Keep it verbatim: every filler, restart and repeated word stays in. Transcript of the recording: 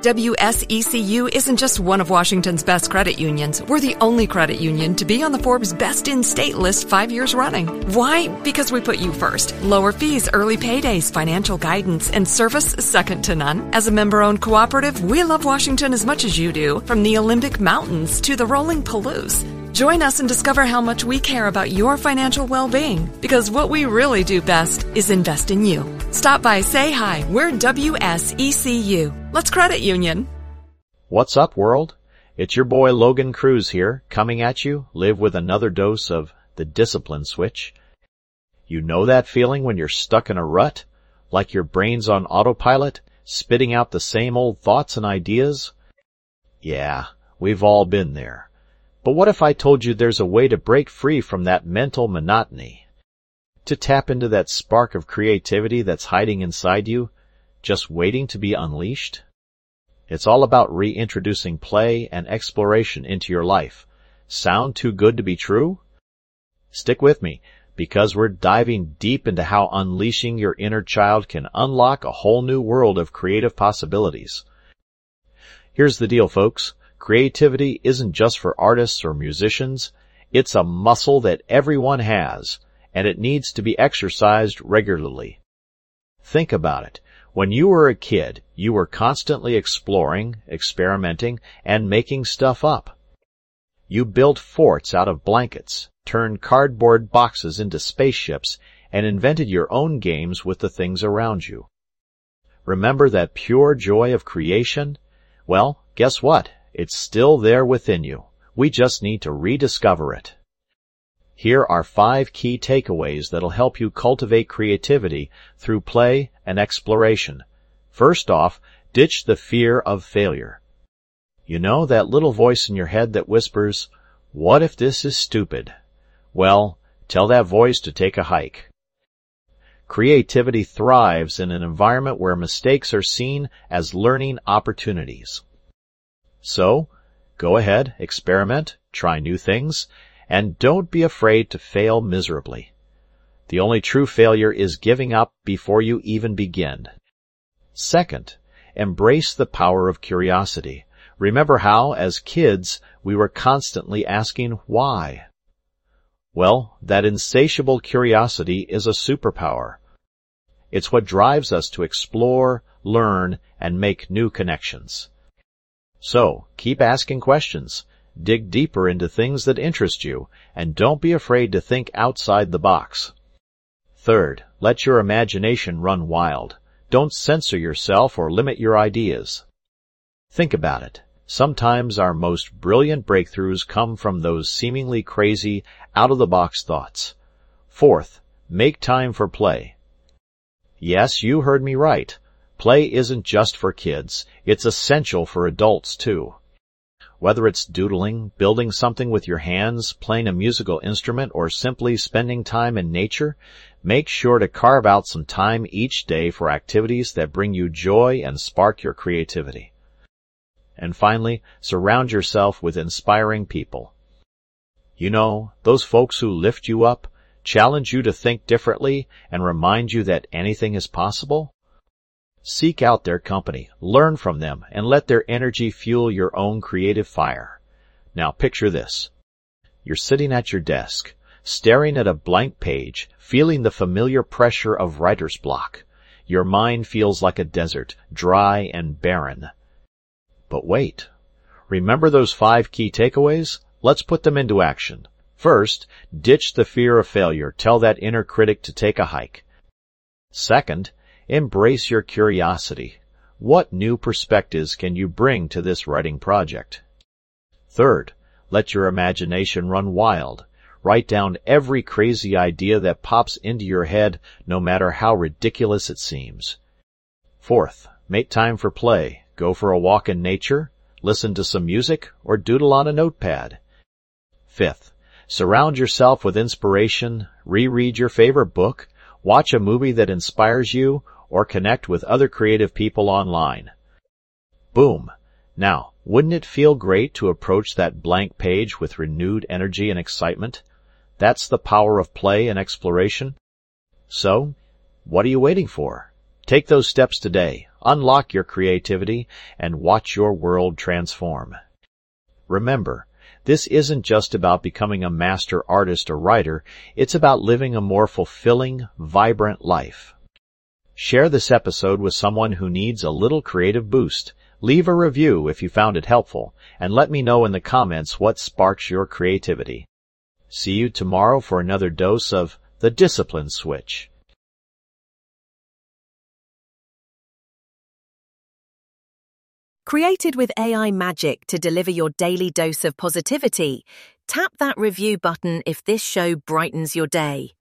W S E C U isn't just one of Washington's best credit unions. We're the only credit union to be on the Forbes Best in State list five years running. Why? Because we put you first. Lower fees, early paydays, financial guidance, and service second to none. As a member-owned cooperative, we love Washington as much as you do, from the Olympic Mountains to the rolling Palouse. Join us and discover how much we care about your financial well-being, because what we really do best is invest in you. Stop by, say hi. We're W S E C U. Let's credit union. What's up, world? It's your boy Logan Cruz here, coming at you, live with another dose of the discipline switch. You know that feeling when you're stuck in a rut, like your brain's on autopilot, spitting out the same old thoughts and ideas? Yeah, we've all been there. But what if I told you there's a way to break free from that mental monotony? To tap into that spark of creativity that's hiding inside you, just waiting to be unleashed? It's all about reintroducing play and exploration into your life. Sound too good to be true? Stick with me, because we're diving deep into how unleashing your inner child can unlock a whole new world of creative possibilities. Here's the deal, folks. Creativity isn't just for artists or musicians. It's a muscle that everyone has, and it needs to be exercised regularly. Think about it. When you were a kid, you were constantly exploring, experimenting, and making stuff up. You built forts out of blankets, turned cardboard boxes into spaceships, and invented your own games with the things around you. Remember that pure joy of creation? Well, guess what? It's still there within you. We just need to rediscover it. Here are five key takeaways that'll help you cultivate creativity through play and exploration. First off, ditch the fear of failure. You know that little voice in your head that whispers, "What if this is stupid?" Well, tell that voice to take a hike. Creativity thrives in an environment where mistakes are seen as learning opportunities. So, go ahead, experiment, try new things, and don't be afraid to fail miserably. The only true failure is giving up before you even begin. Second, embrace the power of curiosity. Remember how, as kids, we were constantly asking why. Well, that insatiable curiosity is a superpower. It's what drives us to explore, learn, and make new connections. So, keep asking questions, dig deeper into things that interest you, and don't be afraid to think outside the box. Third, let your imagination run wild. Don't censor yourself or limit your ideas. Think about it. Sometimes our most brilliant breakthroughs come from those seemingly crazy, out-of-the-box thoughts. Fourth, make time for play. Yes, you heard me right. Play isn't just for kids. It's essential for adults, too. Whether it's doodling, building something with your hands, playing a musical instrument, or simply spending time in nature, make sure to carve out some time each day for activities that bring you joy and spark your creativity. And finally, surround yourself with inspiring people. You know, those folks who lift you up, challenge you to think differently, and remind you that anything is possible? Seek out their company, learn from them, and let their energy fuel your own creative fire. Now picture this. You're sitting at your desk, staring at a blank page, feeling the familiar pressure of writer's block. Your mind feels like a desert, dry and barren. But wait. Remember those five key takeaways? Let's put them into action. First, ditch the fear of failure. Tell that inner critic to take a hike. Second, embrace your curiosity. What new perspectives can you bring to this writing project? Third, let your imagination run wild. Write down every crazy idea that pops into your head, no matter how ridiculous it seems. Fourth, make time for play. Go for a walk in nature, listen to some music, or doodle on a notepad. Fifth, surround yourself with inspiration, reread your favorite book, watch a movie that inspires you, or connect with other creative people online. Boom! Now, wouldn't it feel great to approach that blank page with renewed energy and excitement? That's the power of play and exploration. So, what are you waiting for? Take those steps today. unlock your creativity, and watch your world transform. Remember, this isn't just about becoming a master artist or writer, it's about living a more fulfilling, vibrant life. Share this episode with someone who needs a little creative boost. Leave a review if you found it helpful, and let me know in the comments what sparks your creativity. See you tomorrow for another dose of The Discipline Switch. Created with A I magic to deliver your daily dose of positivity, tap that review button if this show brightens your day.